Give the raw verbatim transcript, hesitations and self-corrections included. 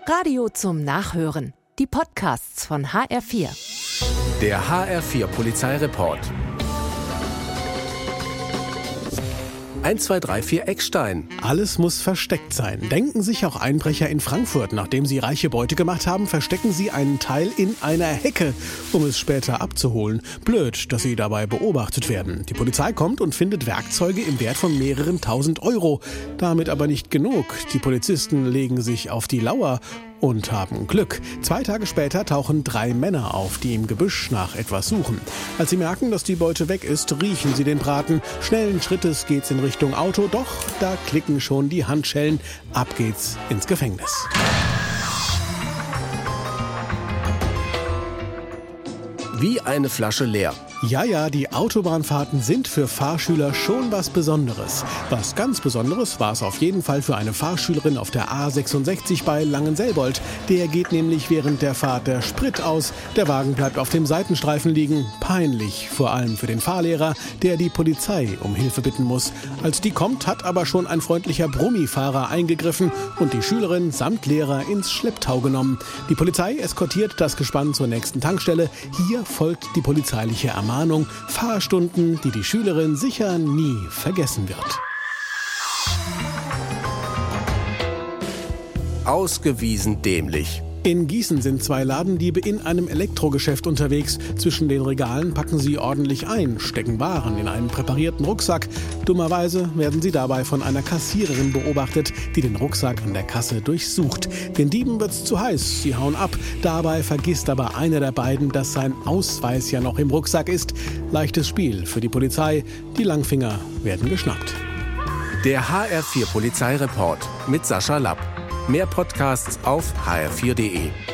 Radio zum Nachhören. Die Podcasts von H R vier. Der H R vier Polizeireport. eins zwei drei vier Eckstein. Alles muss versteckt sein. Denken sich auch Einbrecher in Frankfurt. Nachdem sie reiche Beute gemacht haben, verstecken sie einen Teil in einer Hecke, um es später abzuholen. Blöd, dass sie dabei beobachtet werden. Die Polizei kommt und findet Werkzeuge im Wert von mehreren tausend Euro. Damit aber nicht genug. Die Polizisten legen sich auf die Lauer und haben Glück. Zwei Tage später tauchen drei Männer auf, die im Gebüsch nach etwas suchen. Als sie merken, dass die Beute weg ist, riechen sie den Braten. Schnellen Schrittes geht's in Richtung Auto, doch da klicken schon die Handschellen. Ab geht's ins Gefängnis. Wie eine Flasche leer. Ja, ja, die Autobahnfahrten sind für Fahrschüler schon was Besonderes. Was ganz Besonderes war es auf jeden Fall für eine Fahrschülerin auf der A sechsundsechzig bei Langenselbold. Der geht nämlich während der Fahrt der Sprit aus. Der Wagen bleibt auf dem Seitenstreifen liegen. Peinlich, vor allem für den Fahrlehrer, der die Polizei um Hilfe bitten muss. Als die kommt, hat aber schon ein freundlicher Brummifahrer eingegriffen und die Schülerin samt Lehrer ins Schlepptau genommen. Die Polizei eskortiert das Gespann zur nächsten Tankstelle. Hier folgt die polizeiliche Ermahnung. Fahrstunden, die die Schülerin sicher nie vergessen wird. Ausgewiesen dämlich. In Gießen sind zwei Ladendiebe in einem Elektrogeschäft unterwegs. Zwischen den Regalen packen sie ordentlich ein, stecken Waren in einen präparierten Rucksack. Dummerweise werden sie dabei von einer Kassiererin beobachtet, die den Rucksack an der Kasse durchsucht. Den Dieben wird's zu heiß, sie hauen ab. Dabei vergisst aber einer der beiden, dass sein Ausweis ja noch im Rucksack ist. Leichtes Spiel für die Polizei. Die Langfinger werden geschnappt. Der H R vier Polizeireport mit Sascha Lapp. Mehr Podcasts auf h r vier punkt d e.